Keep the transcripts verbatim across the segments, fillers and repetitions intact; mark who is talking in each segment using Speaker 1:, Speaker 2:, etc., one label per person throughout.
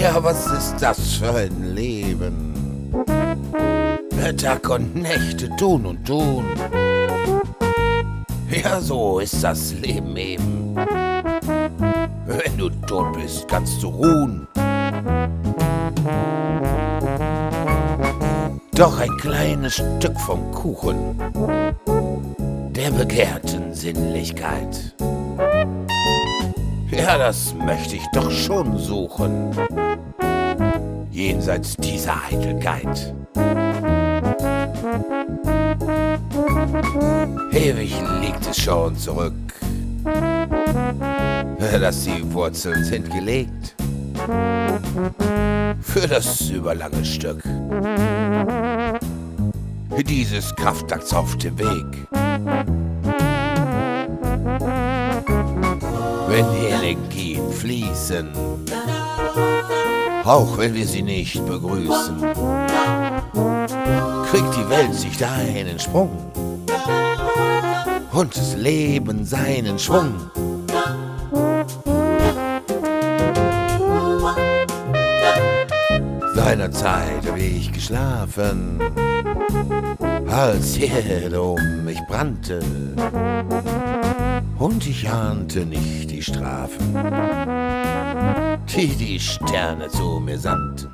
Speaker 1: Ja, was ist das für ein Leben? Tag und Nächte tun und tun. Ja, so ist das Leben eben. Wenn du tot bist, kannst du ruhen. Doch ein kleines Stück vom Kuchen der begehrten Sinnlichkeit, ja, das möchte ich doch schon suchen, jenseits dieser Eitelkeit. Ewig liegt es schon zurück, dass die Wurzeln sind gelegt für das überlange Stück dieses Kraftakts auf dem Weg. Wenn die Energien fließen, auch wenn wir sie nicht begrüßen, kriegt die Welt sich da einen Sprung und das Leben seinen Schwung. Seinerzeit hab ich geschlafen, als die Erde um mich brannte, und ich ahnte nicht die Strafen, die die Sterne zu mir sandten.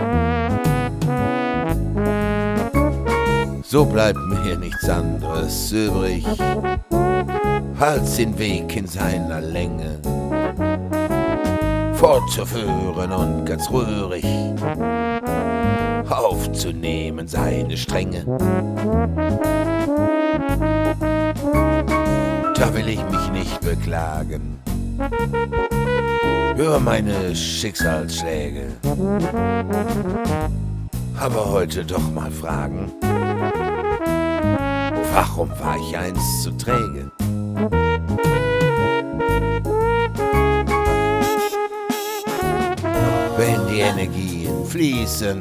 Speaker 1: So bleibt mir nichts anderes übrig, als den Weg in seiner Länge fortzuführen und ganz rührig aufzunehmen seine Stränge. Da will ich mich nicht beklagen über meine Schicksalsschläge, aber heute doch mal fragen, warum war ich einst so träge? Wenn die Energien fließen,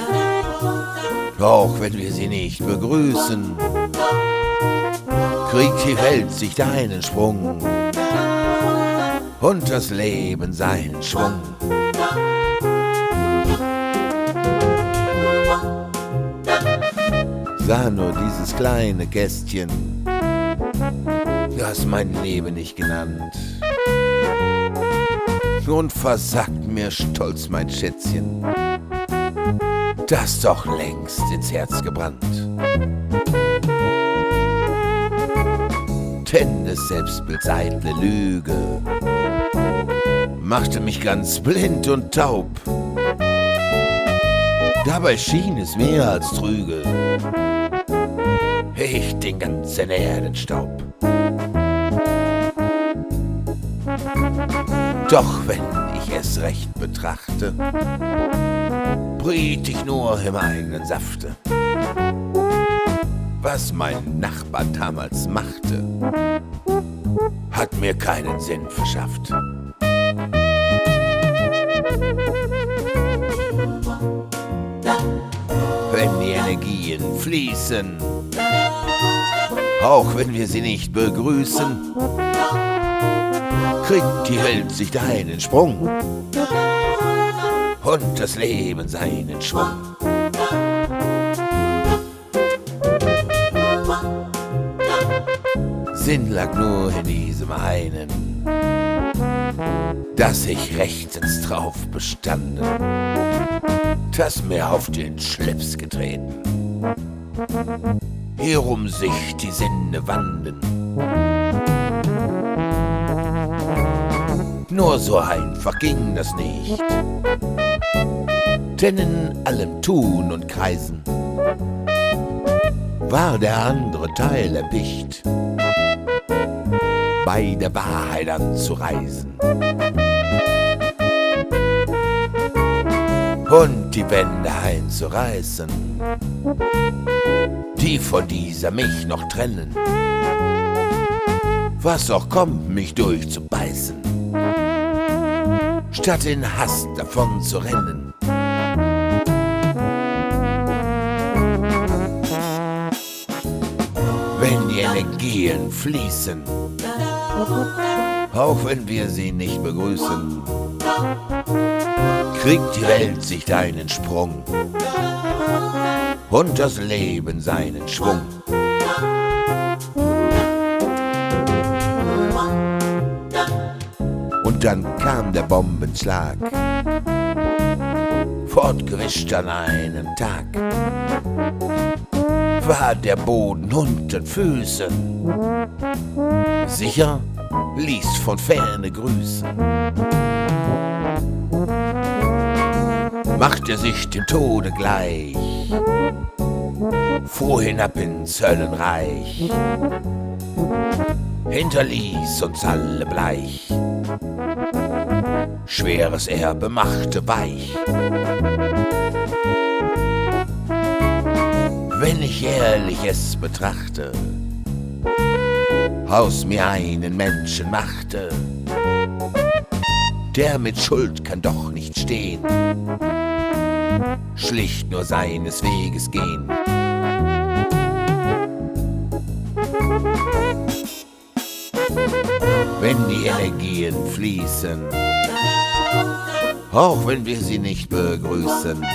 Speaker 1: auch wenn wir sie nicht begrüßen, kriegt die Welt sich deinen Sprung und das Leben seinen Schwung. Sah nur dieses kleine Kästchen, das mein Leben nicht genannt, und versagt mir stolz mein Schätzchen, das doch längst ins Herz gebrannt. Denn des Selbstbilds eitle Lüge machte mich ganz blind und taub. Dabei schien es mir als trüge ich den ganzen Erdenstaub. Doch wenn ich es recht betrachte, briet ich nur im eigenen Safte. Was mein Nachbar damals machte, hat mir keinen Sinn verschafft. Wenn die Energien fließen, auch wenn wir sie nicht begrüßen, kriegt die Welt sich deinen Sprung und das Leben seinen Schwung. Sinn lag nur in diesem einen, dass ich rechtens drauf bestanden, das mir auf den Schlips getreten, hierum sich die Sinne wanden. Nur so einfach ging das nicht, denn in allem Tun und Kreisen war der andere Teil erpicht, bei der Wahrheit anzureisen und die Wände einzureißen, die von dieser mich noch trennen, was auch kommt, mich durchzubeißen, statt in Hast davon zu rennen. Wenn die Energien fließen, auch wenn wir sie nicht begrüßen, kriegt die Welt sich deinen Sprung und das Leben seinen Schwung. Und dann kam der Bombenschlag, fortgewischt an einem Tag, war der Boden unter den Füßen, sicher ließ von ferne grüßen. Machte sich dem Tode gleich, fuhr hinab ins Höllenreich, hinterließ uns alle bleich, schweres Erbe machte weich. Wenn ich ehrlich es betrachte, aus mir einen Menschen machte, der mit Schuld kann doch nicht stehen, schlicht nur seines Weges gehen. Wenn die Energien fließen, auch wenn wir sie nicht begrüßen,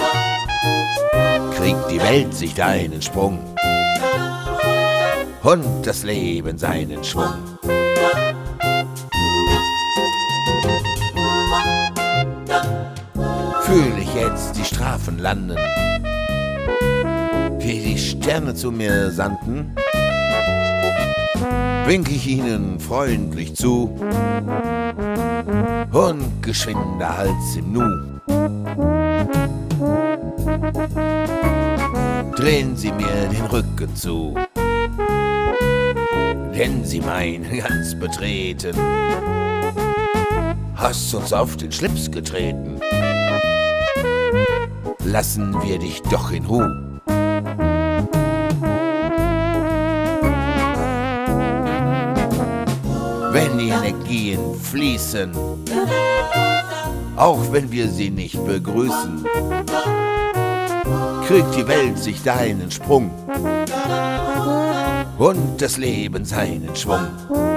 Speaker 1: kriegt die Welt sich deinen Sprung und das Leben seinen Schwung. Fühl ich jetzt die Strafen landen, wie die Sterne zu mir sandten, wink ich ihnen freundlich zu und geschwinder als im Nu. Drehen sie mir den Rücken zu, denn sie meinen ganz betreten, hast uns auf den Schlips getreten, lassen wir dich doch in Ruhe. Wenn die Energien fließen, auch wenn wir sie nicht begrüßen, kriegt die Welt sich deinen Sprung und das Leben seinen Schwung.